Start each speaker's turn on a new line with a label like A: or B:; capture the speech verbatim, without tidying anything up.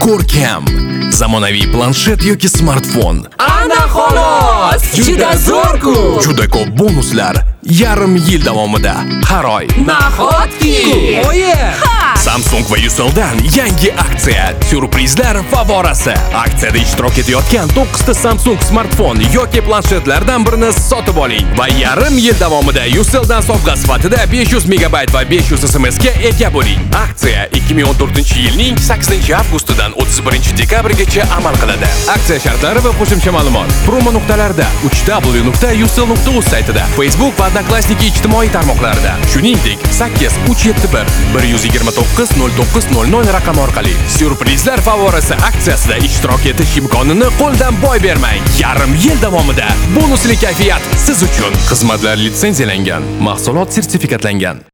A: ko'rkam, zamonaviy planshet yoki smartfon.
B: Ana xolos! Juda zo'r-ku!
A: Juda ko'p bonuslar yarim yil davomida har oy.
B: Nahotki!
C: Oye!
A: Samsung va Ucell'dan yangi aksiya, syurprizlar favorasi. Aksiyada ishtirok etayotgan to'qqiz ta Samsung smartfon yoki planshetlardan birini sotib oling va yarim yil davomida Ucell'dan sovg'a sifatida besh yuz megabayt va besh yuz S M S ga ega bo'ling. Aksiya ikki ming o'n to'rtinchi yilning sakkizinchi avgustidan o'ttiz birinchi dekabrgacha amal qiladi. Aksiya shartlari va qo'shimcha ma'lumot promo nuqtalarda uch w nuqta ucell nuqta uz saytida, Facebook va Odnoklassniki ijtimoiy tarmoqlarida, shuningdek sakkiz uch yetti bir bir yuz yigirma to'qqiz nol to'qqiz nol nol raqami orqali syurprizlar favorasi aksiyasida ishtirok etish imkonini qo'ldan boy bermang. Yarim yil davomida bonusli kayfiyat siz uchun. Xizmatlar litsenziyalangan, mahsulot sertifikatlangan.